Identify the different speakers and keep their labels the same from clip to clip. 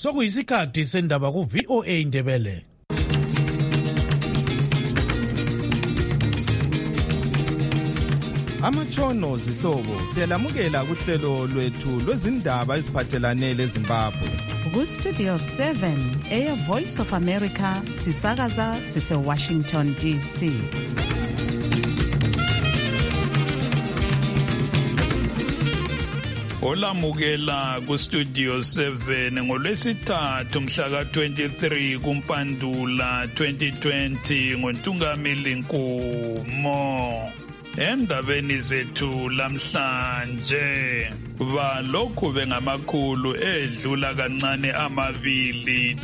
Speaker 1: Sokuyisikhathi sendaba ku VOA Indebele.
Speaker 2: Amatshono zihlobo siyalamukela kuhlelo lwethu lwezindaba eziphathelane leZimbabwe.
Speaker 3: Ku Studio 7 Air Voice of America sisakaza sise Washington DC.
Speaker 4: Olamukela ku Studio 7 ngolwesithathu mhla ka-23 kuMpandula 2020 ngoNtungamili Nkumo. Endabeni zethu lamhlanje balokhu bengamakhulu edlula kancane amabili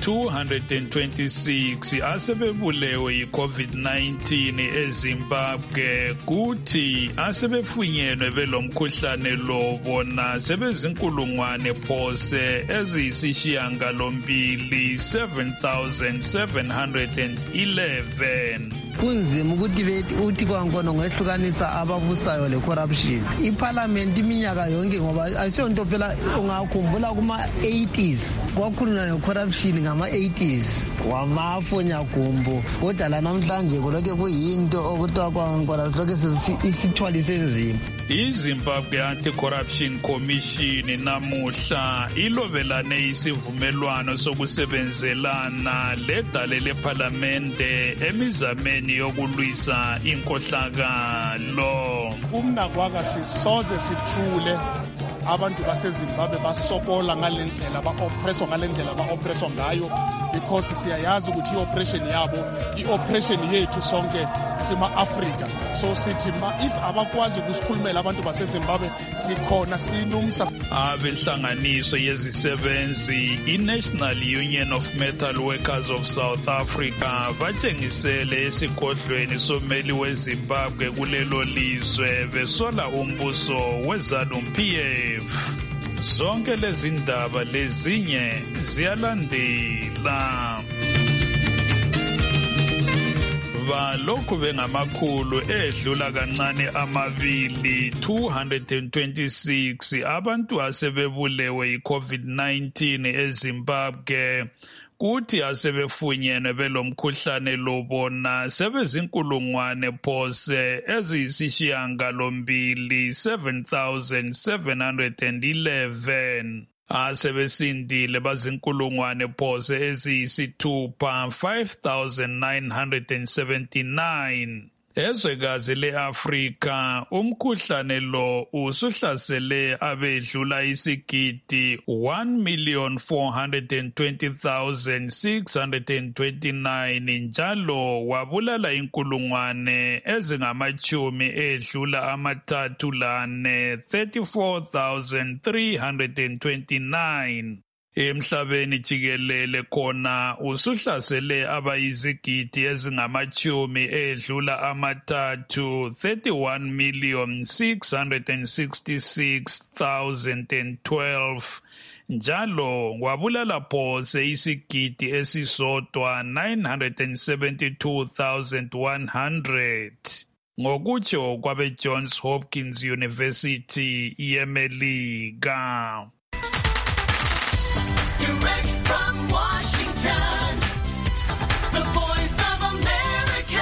Speaker 4: 226 asebebulewe yi-COVID-19 eZimbabwe, kuthi asebefunyenwe belomkhuhlane lo bona sebezinkulungwane phose eziyisishiyangalombili 7,711.
Speaker 5: kunzima ukuthi kwangona ngehlukanisa ababusayo le corruption. Iparliament iminyaka yonke ngoba asiyonto phela ungakhumbula kuma 80s kwakhuluna ne corruption ngama 80s wamafonya gumbo, kodwa la namhlanje kulokho kuyinto okuthiwa kwangona lokho isithwalise enzima.
Speaker 4: iZimbabwe Anti-Corruption Commission namuhla ilobelane isivumelwano sokusebenzelana ledale leParlamente emizameni yokulwisa inkohlakalo.
Speaker 6: Umnakwaka sisoze sithule abantu baseZimbabwe basokola ngalendlela ba-oppresswa ngalendlela ba-oppresswa ngayo, because siyayazi ukuthi i-oppression yabo i-oppression yethu sonke sima-Afrika. So sithi if abakwazi ukusikhulumela abantu baseZimbabwe sikhona sinumsa.
Speaker 4: Abenhlanganiso yezisebenzi i-National Union of Metal Workers of South Africa batshengisele esigodlweni someli weZimbabwe kulelo lizwe besola umbuso weZANU-PF. Zonke lezi ndaba lezinye ziyalandela. Balokhu bengamakhulu edlula kancane amabili 226 abantu asebebulewe yi-COVID-19 eZimbabwe, kuthi asebefunyenwe belomkhuhlane lo bona sebezinkulungwane phose eziyisishiyangalombili 7,711. Asebesindile bazinkulungwane phose eziyisithupha 5,979. Ezwekazi le-Afrika umkhuhlane lo usuhlasele abedlula isigidi 1,420,629 njalo wabulala inkulungwane ezingamachumi edlula amathathu lane 34,329. Emhlabeni jikelele khona usuhlasele abayizigidi ezingamachumi edlula amathathu 31,666,012 njalo wabulala phose isigidi esisodwa 972,100 ngokutsho kwabe-Johns Hopkins University yeMelika.
Speaker 7: Direct from Washington, the Voice of America,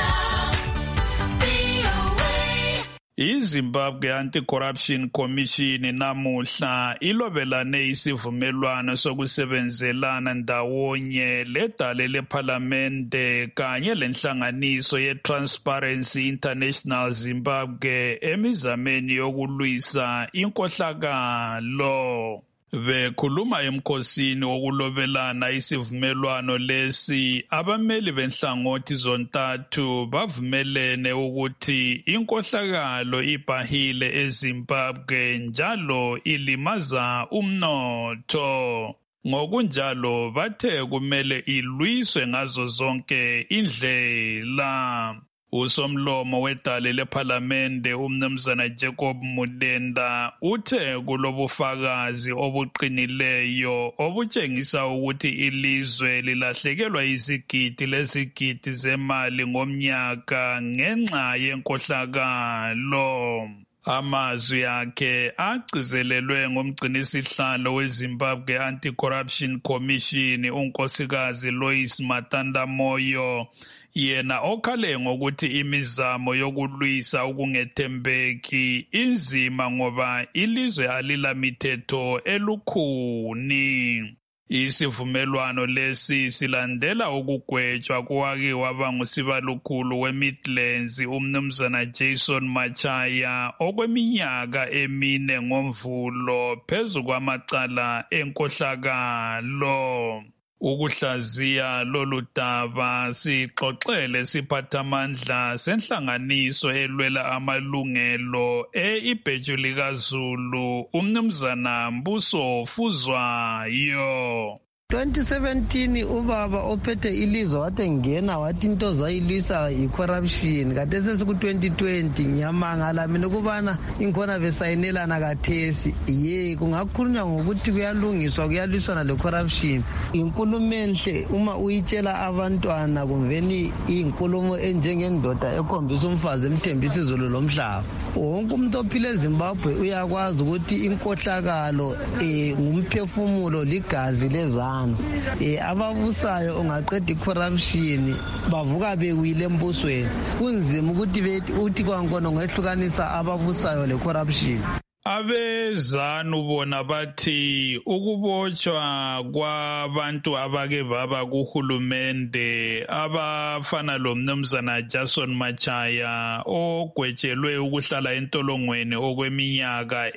Speaker 7: VOA.
Speaker 4: iZimbabwe Anti-Corruption Commission namuhla ilobelane isivumelwano sokusebenzelana ndawonye ledale leParlamente kanye lenhlanganiso ye-Transparency International Zimbabwe emizameni yokulwisa inkohlakalo. Bekhuluma emkhosini wokulobelana isivumelwano lesi, abameli benhlangothi zontathu bavumelene ukuthi inkohlakalo ibhahile eZimbabwe njalo ilimaza umnotho. Ngokunjalo bathe kumele ilwiswe ngazo zonke indlela. Usomlomo wedale leParlamente umnumzana Jacob Mudenda uthe kulobufakazi obuqinileyo obutshengisa ukuthi ilizwe lilahlekelwa izigidi lezigidi zemali ngomnyaka ngenxa yenkohlakalo. Amazwi akhe agcizelelwe ngumgcinisihlalo weZimbabwe Anti-Corruption Commission unkosikazi Lois Matanda Moyo, yena okhale ngokuthi imizamo yokulwisa ukungethembeki inzima ngoba ilizwe alilamithetho elukhuni. Isivumelwano lesi silandela ukugwetshwa kowake waba ngusibalukhulu weMidlands umnumzana Jason Machaya okweminyaka 4 ngoMvulo phezu kwamacala enkohlakalo. Ukuhlaziya lolu daba sixoxele siphathamandla senhlanganiso elwela amalungelo ibheju likaZulu umnumzana Mbuso Fuzwayo.
Speaker 5: 2017 ubaba ophethe ilizwe wathi ngena wathi into zayilwisa i-corruption kade sesiku-2020 ngiyamangala mina ukubana inkhona besayinelana kathesi kungakhulunywa ngokuthi kuyalungiswa kuyalwisana le-corruption. Inkulumo enhle uma uyitshela abantwana kumveni iyinkulumo enjengendoda ekhombisa umfazi emthembisa izulu lomhlaba. Wonke umuntu ophila eZimbabwe uyakwazi ukuthi inkohlakalo ngumphefumulo ligazi lezandla. Ababusayo ungaqeda i-corruption bavuka bewile embusweni. Kunzima ukuthi kwankona ngehlukanisa ababusayo le-corruption.
Speaker 4: Abezanu bona bathi ukubotshwa kwabantu abake baba kuhulumende abafana lomnumzana Jason Machaya ogwetshelwe ukuhlala entolongweni okweminyaka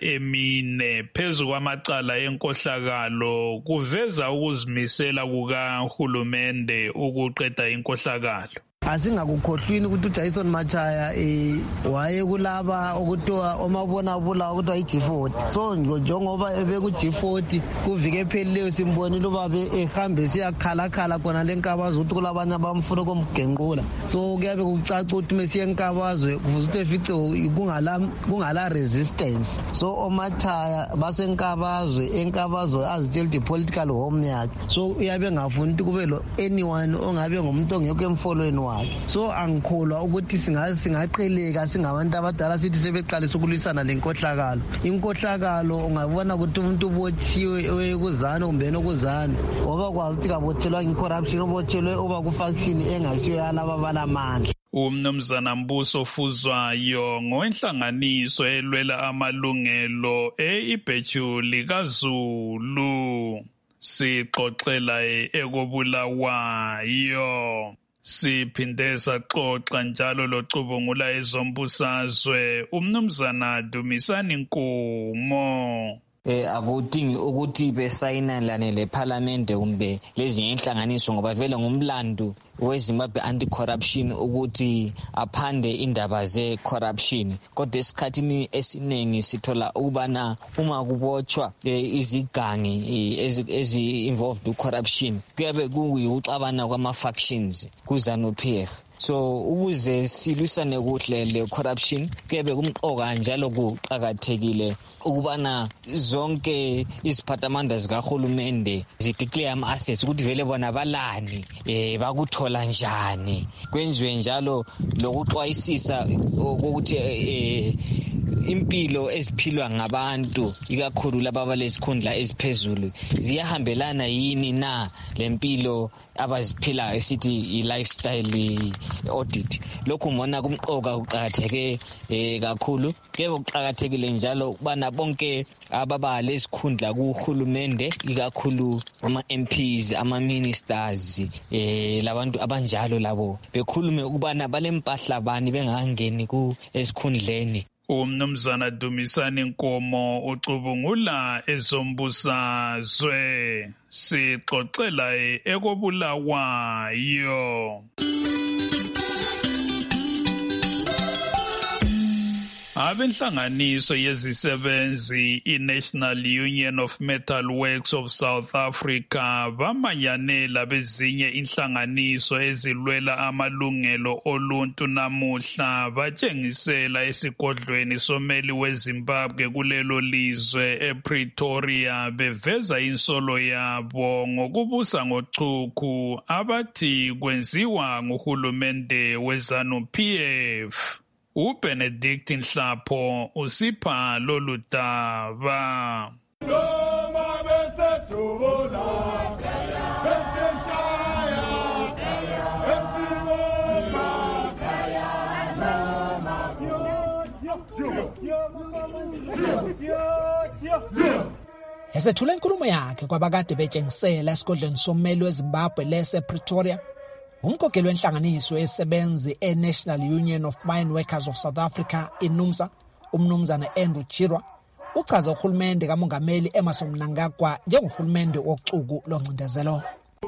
Speaker 4: 4 phezu kwamacala enkohlakalo kuveza ukuzimisela kukahulumende ukuqeda inkohlakalo.
Speaker 5: Asingakukhohlwini ukuthi uJason Machaya wayekulaba okuthiwa omabonabula okuthiwa i-G40. So njengoba ebeku-G40 kuvike ephelileyo simbonile ubabe ehambe siyakhalakhala khona lenkabazwe ukuthi kulabanye abamfuna ukumgenqula. So kuyabe kucaca ukuthi mesiye enkabazwe kufuze ukuthi efice kungala resistance. So oMachaya basenkabazwe azitshela ukuthi i-political home yakhe. So uyabe ngafuni ukuthi kube lo anyone ongabe ngumuntu ongekho emfolweni wakhe. So angikholwa ukuthi singaqeleka singabantu abadala sithi sebeqalisa ukulwisana lenkohlakalo. Inkohlakalo ungabona ukuthi umuntu ubotshiwe kuzana kumbe nokuzana ngoba kwazi ukuthi kabothelwa incorruption ubotshelwe uba ku-faction engasiyo yalaba balamandla.
Speaker 4: Umnumzana Mbuso Fuzwayo ngowenhlanganiso elwela amalungelo ibheju likaZulu sixoxela ekobulawayo. Siphinde saxoxa njalo locubungula ezombusazwe umnumzana Dumisani Nkomo.
Speaker 8: Akudingi ukuthi besayinelane leParliament kumbe lezinye inhlanganiso ngoba vele ngumlando weZimbabwe Anti-Corruption ukuthi aphande indaba ze-corruption. Kodwa esikhathini esiningi sithola ukubana uma kubotshwa izigangi ezi-involved with-corruption kuyabe kuyikuxabana kwama-factions kuZANU-PF. So ukuze silwisane kuhle le-corruption kuyabe kumqoka njalo kuqakathekile ukubana zonke iziphathamandla zikahulumende zideclare ama-assets ukuthi vele bona balani bakuthola njani. Kwenziwe njalo lokuxwayisisa ukuthi impilo eziphilwa ngabantu ikakhulu laba balesikhundla eziphezulu ziyahambelana yini na lempilo abaziphila esithi i-lifestyle audit. Lokhu ngibona kumqoka kuqakatheke kakhulu. Kube kuqakathekile njalo ukubana bonke ababa lesikhundla kuhulumende ikakhulu ama-MPs ama-ministers labantu abanjalo labo bekhulume ukubana balempahla bani bengangeni esikhundleni.
Speaker 4: Umnumzana Dumisani Nkomo ucubungula ezombusazwe sixoxela ekobulawayo. Abenhlanganiso yezisebenzi iNational Union of Metal Works of South Africa bamanyanela bezinye inhlanganiso ezilwela amalungelo oluntu namuhla batshengisela esigodlweni someli weZimbabwe kulelo lizwe ePretoria beveza insolo yabo ngokubusa ngochuku abathi kwenziwa nguhulumende weZANU-PF. uBenedict Nhlapho usipha lolu daba.
Speaker 9: Esethula inkulumo yakhe kwabakade betshengisela esigodlweni sommeli weZimbabwe lese-Pretoria, umkhokheli wenhlanganiso esebenzi e-National Union of Mine Workers of South Africa, iNUMSA, umnumzana Andrew Chirwa, uchaza uhulumende kamongameli Emmerson Mnangagwa njengohulumende wocuku loncindezelo.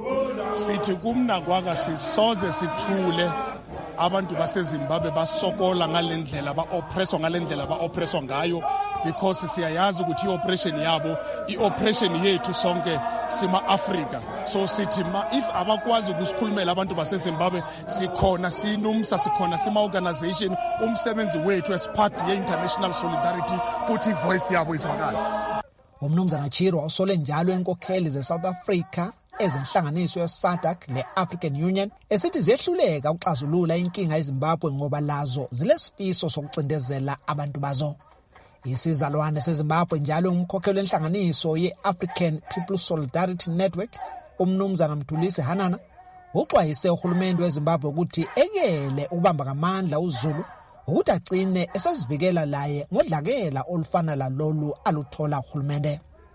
Speaker 6: Sithi kuMnangagwa sisoze sithule abantu baseZimbabwe basokola ngalendlela ba-oppresswa ngayo, because siyayazi ukuthi i-operation yabo i-operation yethu sonke sima Africa. So sithi if abakwazi ukusikhulumela abantu baseZimbabwe, sikhona siNUMSA, sikhona sima-organization, umsebenzi wethu as part ye-international solidarity kuthi voice yabo izwakala.
Speaker 9: Umnumzana Chirwa usole njalo enkokheli ze-South Africa ezenhlanganiso ye-SADC le-African Union esithi ziyehluleka ukuxazulula inkinga eZimbabwe ngoba lazo zilesifiso sokucindezela abantu bazo. Isizalwane seZimbabwe njalo umkhokheli wenhlanganiso ye-African People's Solidarity Network, umnumzana Mthulisi Hanana, uxwayise uhulumende weZimbabwe ukuthi ekele ukubamba ngamandla uZulu ukuthi agcine esezivikela laye ngodlakela olufana lalolu aluthola uhulumende.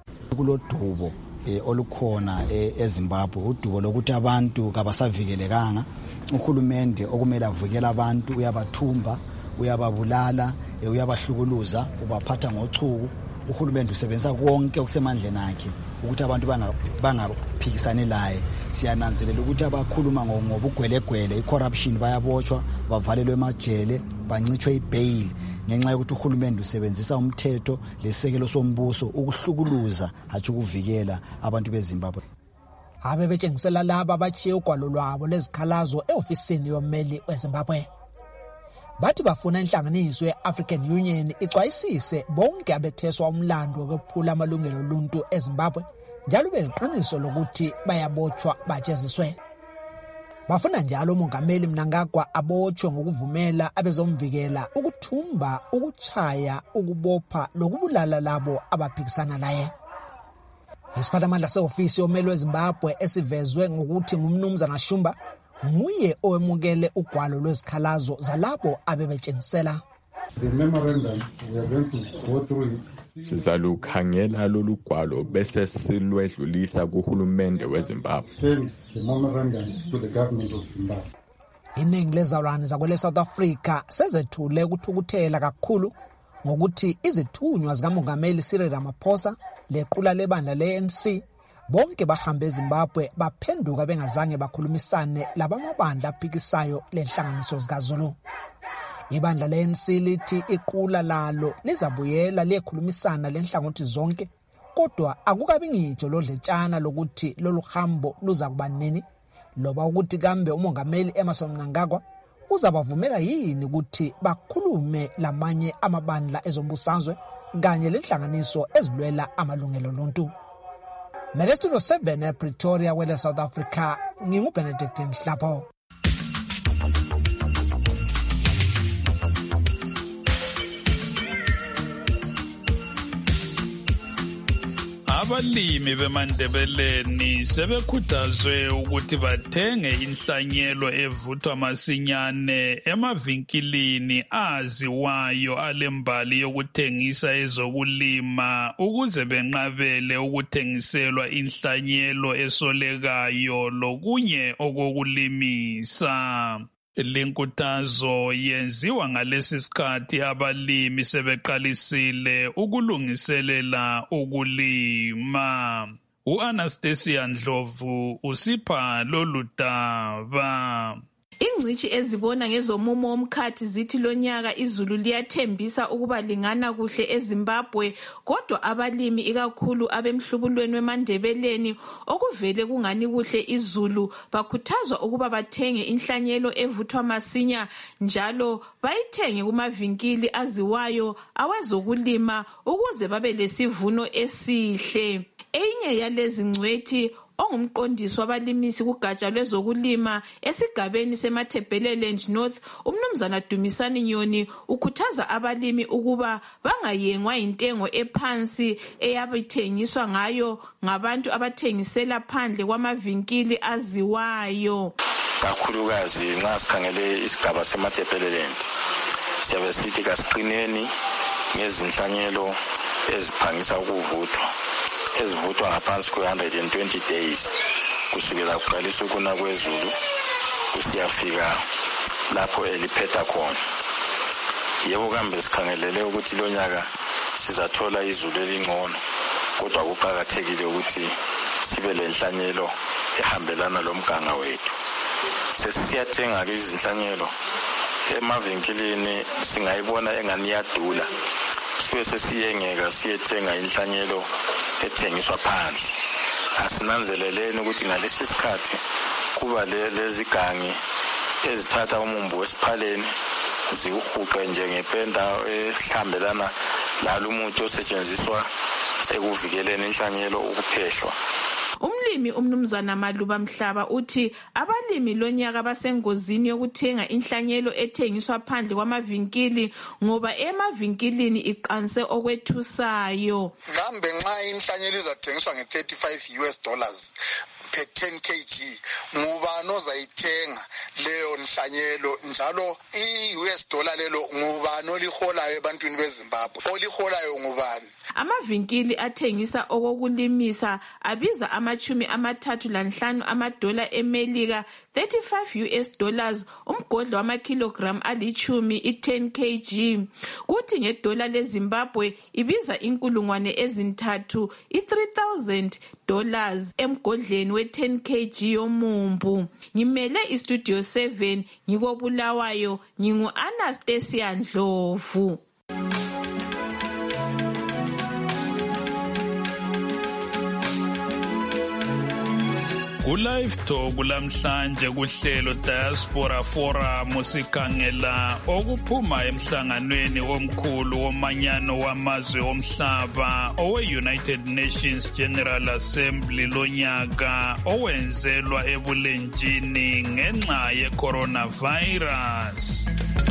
Speaker 10: Kulodubo olukhona eZimbabwe, udubo lokuthi abantu kabasavikelekanga. Uhulumende okumele avikele abantu uyabathumba, uyababulala, uyabahlukuluza, ubaphatha ngochuku. Uhulumende usebenzisa konke okusemandleni akhe ukuthi abantu bangaphikisani laye. Siyananzelela ukuthi abakhuluma ngobugwelegwele, i-corruption, bayabotshwa, bavalelwe emajele, bancitshwe ibail ngenxa yokuthi uhulumende usebenzisa umthetho lesekelo sombuso ukuhlukuluza hatshi ukuvikela abantu beZimbabwe.
Speaker 9: Abe betshengisela laba abachiye ugwalo lwabo lezikhalazo e-ofisini yommeli weZimbabwe. Bathi bafuna inhlanganiso ye-African Union ixwayisise bonke abetheswa umlando wokuphula amalungelo oluntu eZimbabwe njalo beliqiniso lokuthi bayabotshwa bajeziswe. Bafuna njalo umongameli Mnangagwa abotshwe ngokuvumela abezomvikela ukuthumba, ukuchaya, ukubopha lokubulala labo abaphikisana naye. Isiphathamandla se-ofisi yommeli weZimbabwe esivezwe ngokuthi ngumnumzana Shumba nguye owemukele ugwalo lwezikhalazo zalabo abebetshengisela.
Speaker 11: The memorandum we are going to go through it.
Speaker 12: Sizalukhangela lolu gwalo bese silwedlulisa kuhulumende weZimbabwe.
Speaker 11: Send the memorandum to the government of Zimbabwe.
Speaker 9: Iningi lezalwane zakwele South Africa sezethule ukuthukuthela kakhulu ngokuthi izithunywa zikamongameli Cyril Ramaphosa lequla lebandla le-ANC bonke bahambe eZimbabwe baphenduka bengazange bakhulumisane labamabandla aphikisayo lenhlanganiso zikaZulu. Ibandla le-ANC lithi iqula lalo lizabuyela liyekhulumisana lenhlangothi zonke, kodwa akukabi ngitsho lodletshana lokuthi lolu hambo luza kuba nini, loba ukuthi kambe umongameli Emmerson Mnangagwa uzabavumela yini ukuthi bakhulume lamanye amabandla ezombusazwe kanye lenhlanganiso ezilwela amalungelo oluntu. Studio 7 ePretoria wele South Africa, nginguBenedict Nhlapho.
Speaker 4: Abalimi beMandebeleni sebekhuthazwe ukuthi bathenge inhlanyelo evuthwa masinyane emavinkilini aziwayo alembali yokuthengisa ezokulima ukuze benqabele ukuthengiselwa inhlanyelo esolekayo lokunye okokulimisa. Linkuthazo yenziwa ngalesi sikhathi abalimi sebeqalisile ukulungiselela ukulima. U-Anastasia Ndlovu usipha lolu daba.
Speaker 13: Ingcitshi ezibona ngezomumo womkhathi zithi lonyaka izulu liyathembisa ukuba lingana kuhle eZimbabwe, kodwa abalimi ikakhulu abemhlubulweni weMandebeleni okuvele kungani kuhle izulu bakhuthazwa ukuba bathenge inhlanyelo evuthwa masinya njalo bayithenge kumavinkili aziwayo awezokulima ukuze babe lesivuno esihle. Enye yalezi ngcwethi ongumqondisi wabalimisi kugatsha lwezokulima esigabeni seMatabeleland North, umnumzana Dumisani Nyoni ukhuthaza abalimi ukuba bangayengwa intengo ephansi eyabithengiswa ngayo ngabantu abathengisela phandle kwamavinkili aziwayo.
Speaker 14: Kakhulukazi nxa sikhangele isigaba seMatabeleland siyabe sithi kasiqineni ngezinhlanyelo eziphangisa ukuvuthwa ezivuthwa ngaphansi kwe-120 days kusukela kuqalisa ukuna kwezulu kusiyafika lapho eliphetha khona. Yebo kambe sikhangelele ukuthi lo nyaka sizathola izulu elingcono, kodwa kuqakathekile ukuthi sibe lenhlanyelo ehambelana lomganga wethu. Sesiyathenga ke izinhlanyelo emavinkilini singayibona engani yadula, sibe sesiyengeka siyethenga inhlanyelo ethengiswa phandle. Asinanzeleleni ukuthi ngalesi sikhathi kuba lezi gangi ezithatha umumbu wesiphaleni ziwuhuqe njengependa ehambelana lalo umuthi osetshenziswa ekuvikeleni inhlanyelo ukuphehlwa.
Speaker 13: Umlimi umnumzana Maluba Mhlaba uthi abalimi lonyaka basengozini yokuthenga inhlanyelo ethengiswa phandle kwamavinkili ngoba emavinkilini iqanse okwethusayo.
Speaker 15: Ngambe nxa inhlanyelo izathengiswa $35 per 10 kg ngubani ozayithenga leyo nhlanyelo, njalo $US lelo ngubani oliholayo ebantwini beZimbabwe, oliholayo ngubani?
Speaker 13: Amavinkili athengisa okokulimisa abiza $35 eMelika, $35 umgodlo wamakilogram ali10 i10 kg. Kuthi ngedola leZimbabwe ibiza $3,000 $3,000 emgodleni we10 kg yomumbu. Ngimele istudio 7 ngikobulawayo, ngingu Anastasia Ndlovu.
Speaker 4: Live Talk lamhlanje kuhlelo Diaspora Forum sikhangela okuphuma emhlanganweni omkhulu womanyano wamazwe omhlaba owe-United Nations General Assembly lonyaka owenzelwa ebulenjini ngenxa ye-coronavirus.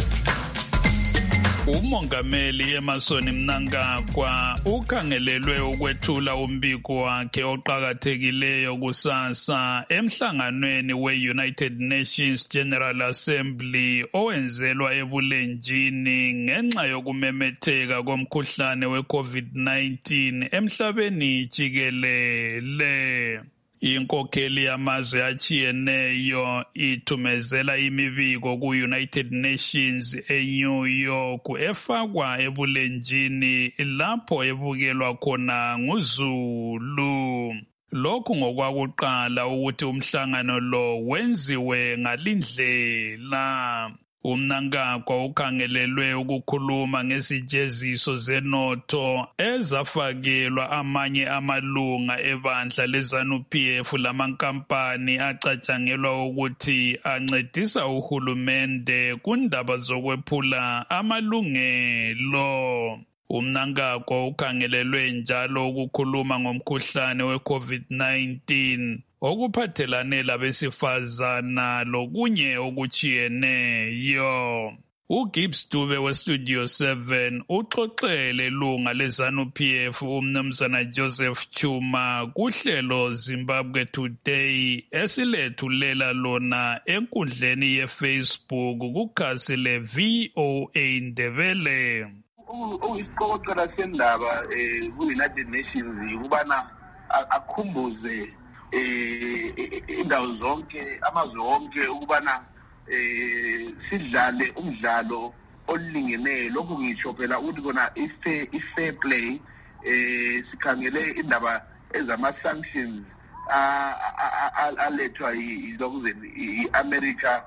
Speaker 4: Umongameli Emmerson Mnangagwa ukhangelelwe ukwethula umbiko wakhe oqhakathekileyo kusasa emhlanganweni we-United Nations General Assembly owenzelwa ebulenjini ngenxa yokumemetheka komkhuhlane we-COVID-19 emhlabeni jikelele. Inkokheli yamazwe atshiyeneyo ithumezela imibiko ku-United Nations eNew York efakwa ebulenjini lapho ebukelwa khona nguzulu. Lokhu ngokwakuqala ukuthi umhlangano lo wenziwe ngalindlela. Umnangagwa ukhangelelwe ukukhuluma ngesijeziso zenotho ezafakelwa amanye amalunga ebandla leZANU-PF lamankampani acatshangelwa ukuthi ancedisa uhulumende kundaba zokwephula amalungelo. Umnangagwa ukhangelelwe njalo ukukhuluma ngomkhuhlane we-COVID-19 okuphathelane labesifazana lokunye okuchiyeneyo. uGibbs Dube westudio 7 uxoxele lunga leZANU-PF umnumzana Joseph Chuma kuhlelo Zimbabwe Today esilethulela lona enkundleni yeFacebook kukhasi le-VOA Ndebele.
Speaker 16: Isiqoqela sendaba ku-United Nations ukubana akhumbuze indawo zonke amazwe wonke ukubana sidlale umdlalo olingeneyo. Lokhu ngisho phela ukuthi kona i-fair play sikhangele indaba ezama-sanctions alethwa i-America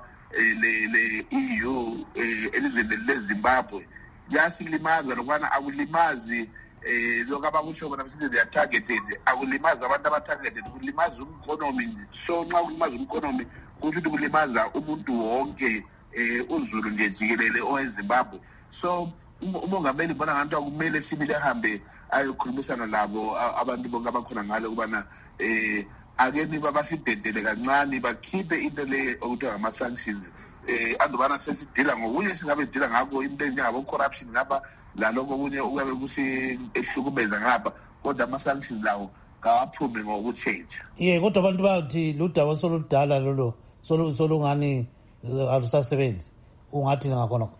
Speaker 16: le-EU elizweni leZimbabwe. Yasilimaza lokubana akulimazi lokho abakusho bona besithi they are targeted, akulimaza abantu aba-targeted, kulimaza umkhonomi. So nxa kulimaza umkhonomi kusho ukuthi kulimaza umuntu wonke uzulu nje jikelele oweZimbabwe. So umongameli bona nganto akumele sibile hambe ayokhulumisana labo abantu bonke abakhona ngale ukubana ake niba basidedele kancane bakhiphe into le okuthiwa ngama-sanctions andubana sesidila ngokunye singabe sidila ngakho into enjengabo-corruption ngapha laloko okunye ukuyabe kusihlukumeza ngapha kodwa ama-sanctions lawo kawaphume ngokutshentsha.
Speaker 1: Kodwa abantu bathi ludaba soludala lolo solungani alusasebenzi ungathi ngakhonokho.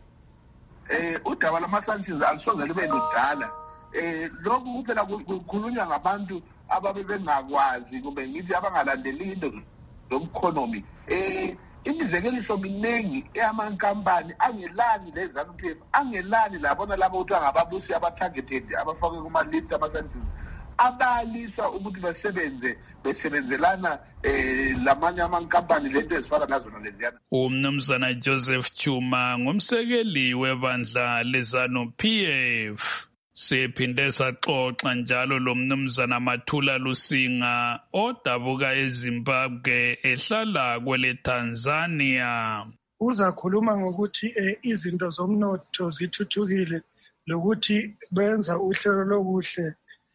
Speaker 16: Udaba lama-sanctions alusoze lube ludala. Lokhu kuphela kukhulunywa ngabantu ababe bengakwazi kumbe ngithi abangalandeli into lomkhonomi. Imizekeliso miningi eyamankampani angelani le-ZANU-PF angelani labona labo kuthiwa ngababusi aba-targeted abafakwe kuma-list ama-sanctions abaliswa ukuthi besebenzelana lamanye amankampani lento ezifana nazona leziyana.
Speaker 4: Umnumzana Joseph Chuma ngumsekeli webandla le-ZANU-PF. Siphinde saxoxa njalo lo mnumzana Mathula Lusinga odabuka eZimbabwe ehlala kwele Tanzania.
Speaker 17: Uzakhuluma ngokuthi izinto zomnotho zithuthukile lokuthi benza uhlelo lokuhle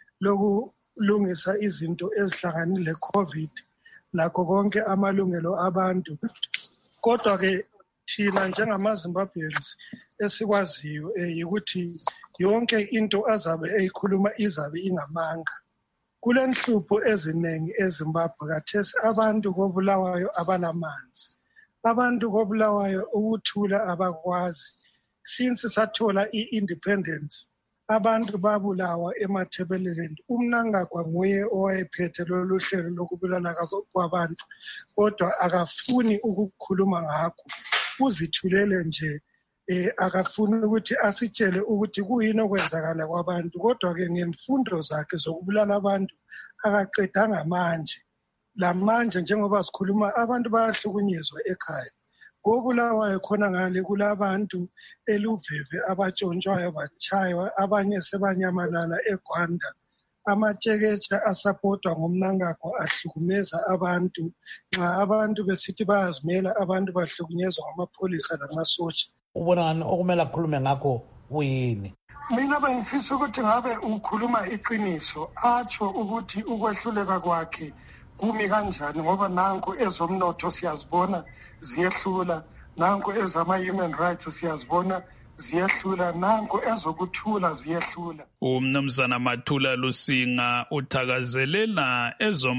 Speaker 17: lokulungisa izinto ezihlanganile le-COVID nakho konke amalungelo abantu. Kodwa-ke thina njengama-Zimbabweans esikwaziyo yikuthi yonke into azabe eyikhuluma izabe ingamanga. Kule nhlupho eziningi eZimbabwe kathesi abantu koBulawayo abanamanzi. Abantu koBulawayo ukuthula abakwazi. Since sathola i-independence abantu babulawa eMatabeleland. Umnangagwa nguye owayephethe lolu hlelo lokubulala kwabantu kodwa akafuni ukukhuluma ngakho. Uzithulele nje akafuni ukuthi asitshele ukuthi kuyini okwenzakala kwabantu kodwa-ke ngemfundo zakhe zokubulala abantu akaqedanga manje. Lamanje njengoba sikhuluma abantu bayahlukunyezwa ekhaya. KoBulawayo khona ngale kulabantu eluveve abatshontshwayo batshaywa abanye sebanyamalala eGwanda. Amatsheketsha asapotwa ngumnangagwa ahlukumeza abantu. Nxa abantu besithi bayazimela abantu bahlukunyezwa ngamapholisa lamasotsha.
Speaker 1: Ubona okumele akhulume ngakho kuyini?
Speaker 17: Mina bengifisa ukuthi ngabe ukhuluma iqiniso atsho ukuthi ukwehluleka kwakhe kumi kanjani ngoba nanku ezomnotho siyazibona ziyehlula, nanku ezama-human rights siyazibona ziyehlula, nanku ezokuthula ziyehlula.
Speaker 4: Umnumzana Mathula Lusinga uthakazelela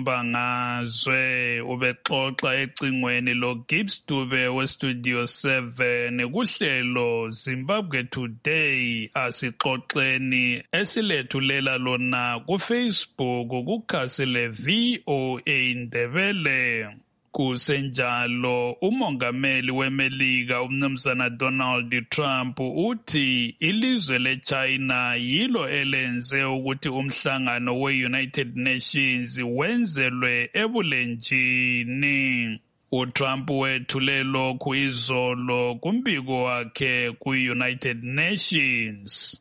Speaker 4: ezombangazwe ubexoxa ecingweni lo Gibbs Dube weStudio 7 kuhlelo Zimbabwe Today asixoxeni esilethulela lona kuFacebook kukhasi le VOA Ndebele. Kusenjalo umongameli weMelika umnumzana Donald Trump uthi ilizwe leChina yilo elenze ukuthi umhlangano we-United Nations wenzelwe ebulenjini. uTrump wethule lokhu izolo kumbiko wakhe ku-United Nations.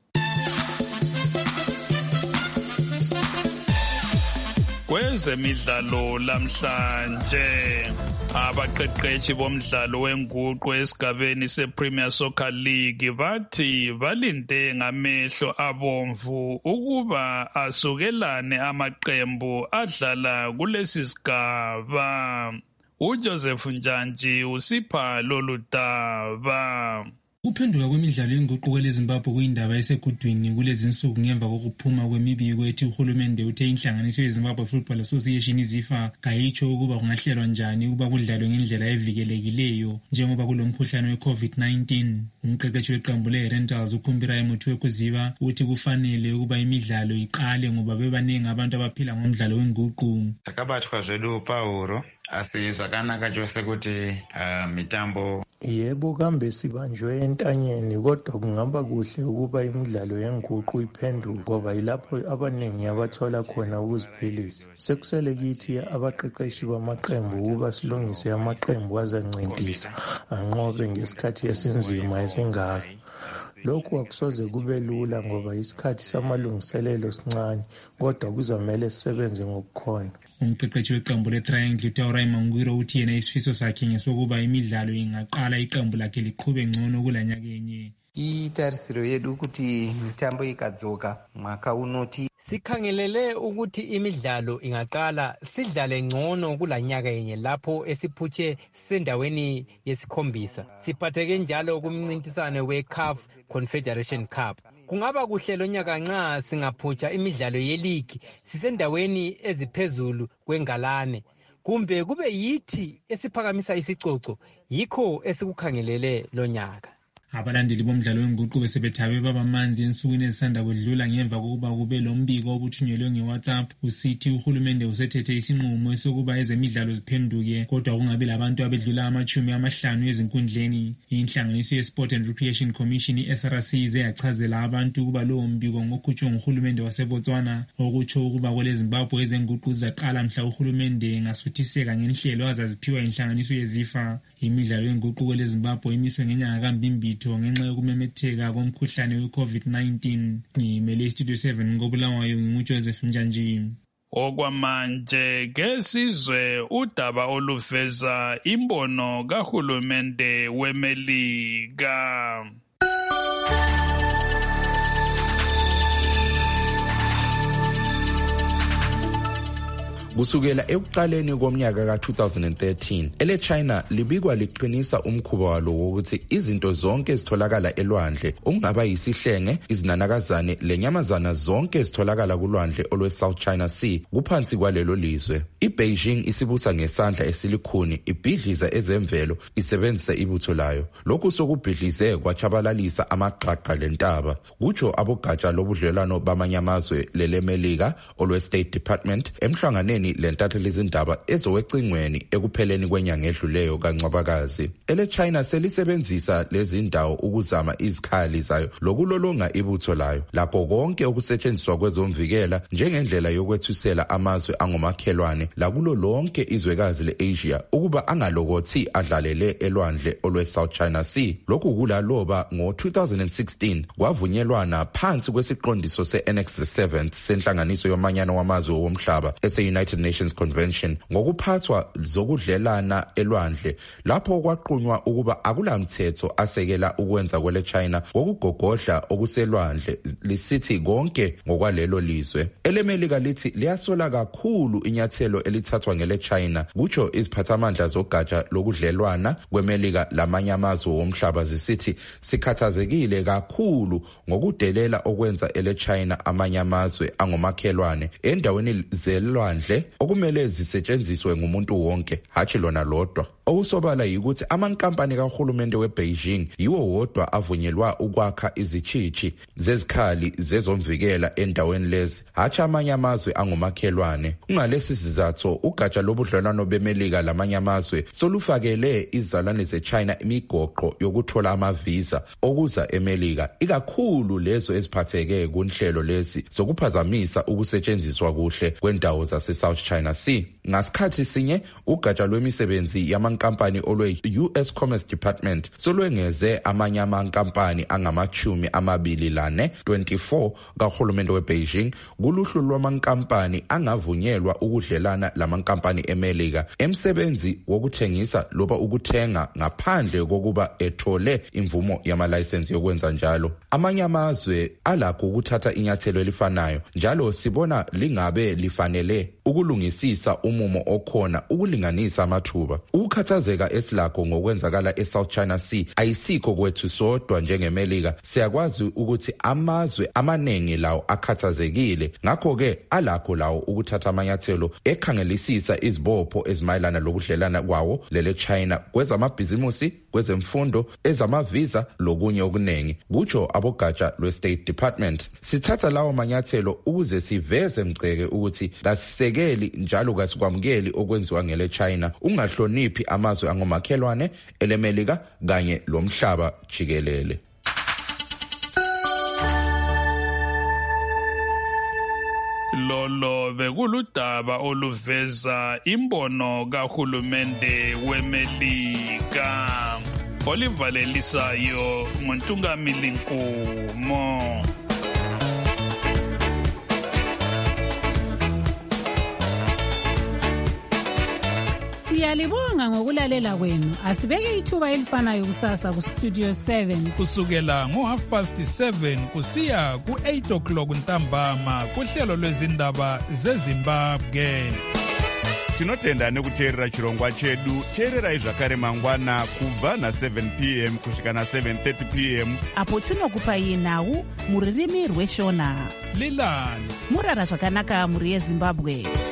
Speaker 4: Kwezemidlalo lamhlanje abaqeqeshi bomdlalo wenguqu esigabeni sePremier Soccer League bathi balinde ngamehlo abomvu ukuba asukelane amaqembu adlala kulesi sigaba. uJoseph Njanji usipha lolu daba.
Speaker 18: Ukuphenduka kwemidlalo yenguquko leZimbabwe kuyindaba esegudwini kulezi insuku ngemva kokuphuma kwemibiko ethi uhulumende uthe inhlanganiso yeZimbabwe Football Association izifa kayitsho ukuba kungahlelwa njani ukuba kudlalwe ngendlela evikelekileyo njengoba kulomkhuhlane we-COVID-19. Umqeqeshi weqembu le-Rentals uKhumbira Muthiwe kuziba uthi kufanele ukuba imidlalo iqale ngoba bebaningi abantu abaphila ngomdlalo wenguqu.
Speaker 19: Takabatwa zvedu pauro asi zvakanaka chose kuti mitambo.
Speaker 20: Yebo kambe sibanjwe entanyeni kodwa kungaba kuhle ukuba imidlalo yenguqu iphenduke ngoba yilapho abaningi abathola khona ukuziphilisa. Sekusele kithi abaqeqeshi bamaqembu ukuba silungise amaqembu azancintisa anqobe ngesikhathi esinzima esingaka. Lokhu akusoze kube lula ngoba isikhathi samalungiselelo sincane kodwa kuzomela sisebenze ngokukhona.
Speaker 18: Umqeqeshi weqembu le-Triangle uTaurai Mangwiro uthi yena isifiso sakhe ngesokuba imidlalo ingaqala iqembu lakhe liqhube ngcono kulanyakenye.
Speaker 21: Itarisiro yedu kuti mitambo ikadzoka mwaka unoti Sikhangelele ukuthi imidlalo ingaqala sidlale ngcono kulanyaka yenye lapho esiphutshe sendaweni yesikhombisa. Siphatheke njalo kumncintiswano we-CAF Confederation Cup. Kungaba kuhle lonyaka nxa singaphutsha imidlalo yeligi sisendaweni eziphezulu kwengalane. Kumbe kube yithi esiphakamisa isicoco yikho esikukhangelele lonyaka.
Speaker 18: Abalandeli bomdlalo wenguqu besebethabe babamanzi ensukwini ezisanda kwedlula ngemva kokuba kube lombiko obuthunyelwe nge-WhatsApp usithi uhulumende usethethe isinqumo esokuba ezemidlalo ziphenduke kodwa kungabi labantu abedlula 50 ezinkundleni. Inhlanganiso ye-Sport and Recreation Commission i-SRC ize yachazela abantu ukuba lowo mbiko ngokhutshwe nguhulumende waseBotswana okutsho ukuba kweleZimbabwe ezenguqu zizaqala mhla uhulumende engasuthiseka ngenhlelo azaziphiwa inhlanganiso yeZIFA. Imidlalo yenguqu kweleZimbabwe imiswe ngenyanga kaMbimbitho ngenxa yokumemetheka komkhuhlane we-COVID-19. Ngimele Studio 7 ngobulawayo nginguJoseph Njanji.
Speaker 4: Okwamanje ke sizwe udaba oluveza imbono kahulumende weMelika.
Speaker 22: Kusukela ekuqaleni komnyaka ka-2013, ele-China libikwa liqinisa umkhuba walo wokuthi izinto zonke ezitholakala elwandle, okungaba yisihlenge, izinanakazane lenyamazana zonke ezitholakala kulwandle olwe-South China Sea, kuphansi kwalelo lizwe. I-Beijing isibusa ngesandla esilikhuni, ibhidliza ezemvelo, isebenzisa ibutho layo. Lokhu sokubhidlize kwachabalalisa amaqaqa lentaba. Kutsho abogatsha lobudlelwano bamanye amazwe leleMelika olwe-State Department emhlanganeni lentatheli izindaba ezowecingweni ekupheleni kwenyanga edluleyo kaNcwabakazi. Ele-China selisebenzisa lezi ndawo ukuzama izikhali zayo lokulolonga ibutho layo lapho konke okusetshenziswa kwezomvikela njengendlela yokwethusela amazwe angomakhelwane lakulo lonke izwekazi le-Asia ukuba angalokothi adlalele elwandle olwe-South China Sea. Lokhu kulaloba ngo-2016 kwavunyelwana phansi kwesiqondiso se-Annex the 7th senhlanganiso yomanyano wamazwe womhlaba ese-United Nations Convention ngokuphathwa zokudlelana elwandle lapho kwaqunywa ukuba akulamthetho asekela ukwenza kwele China ngokugogodla okuselwandle lisithi konke ngokwalelo lizwe. EleMelika lithi liyasola kakhulu inyathelo elithathwa ngele China kutsho iziphathamandla zogatsha lokudlelwana kweMelika lamanye amazwe womhlaba zisithi sikhathazekile kakhulu ngokudelela okwenza ele China amanye amazwe angomakhelwane endaweni zelwandle okumele zisetshenziswe ngumuntu wonke hathi lona lodwa. Okusobala yikuthi amankampani kahulumende weBeijing yiwo wodwa avunyelwa ukwakha izichichi zezikhali zezomvikela endaweni lezi hathi amanye amazwe angomakhelwane. Kungalesi sizathu ugatsha lobudlelwano beMelika lamanye amazwe solufakele izalwane zeChina imigoqo yokuthola amavisa okuza eMelika ikakhulu lezo eziphatheke kunhlelo lezi zokuphazamisa ukusetshenziswa kuhle kwendawo zase-South China Sea. Ngasikhathi sinye ugatsha lwemisebenzi yamankampani olwe-US Commerce Department solwengeze amanye amankampani angama-24 kahulumende weBeijing kuluhlu lwamankampani angavunyelwa ukudlelana lamankampani eMelika emsebenzi wokuthengisa loba ukuthenga ngaphandle kokuba ethole imvumo yamalayisensi yokwenza njalo. Amanye amazwe alakho ukuthatha inyathelo elifanayo njalo sibona lingabe lifanele ukulungisisa umumo okhona ukulinganisa amathuba. Ukukhathazeka esilakho ngokwenzakala eSouth China Sea ayisikho kwethu sodwa njengeMelika. Siyakwazi ukuthi amazwe amanengi lawo akhathazekile ngakho-ke alakho lawo ukuthatha amanyathelo ekhangelisisa izibopho ezimayelana lokudlelana kwawo lele China kwezamabhizimusi, kwezemfundo, ezamavisa lokunye okuningi, kutsho abogatsha lwe-State Department. Sithatha lawo manyathelo ukuze siveze mceke ukuthi kasisekeli njalo kasikwamukeli okwenziwa ngele China ungahloniphi amazwe angomakhelwane eleMelika kanye lomhlaba jikelele.
Speaker 4: Lolo bekuludaba oluveza imbono kahulumende weMelika olivalelisayo nguNtungamili Nkumo.
Speaker 2: Siyalibonga ngokulalela kwenu. Asibeke ithuba elifanayo kusasa ku Studio 7
Speaker 4: kusukela ngo7:30 kusiya ku8:00 ntambama kuhlelo lwezindaba zeZimbabwe.
Speaker 3: Tinotenda nekuteerera chirongwa chedu. Teererai zvakare mangwana kubva na7 p.m. kusvika na7:30 p.m.
Speaker 23: apo tinokupai nhau muririmi rweshona.
Speaker 4: Lilani
Speaker 23: murara zvakanaka muri yeZimbabwe.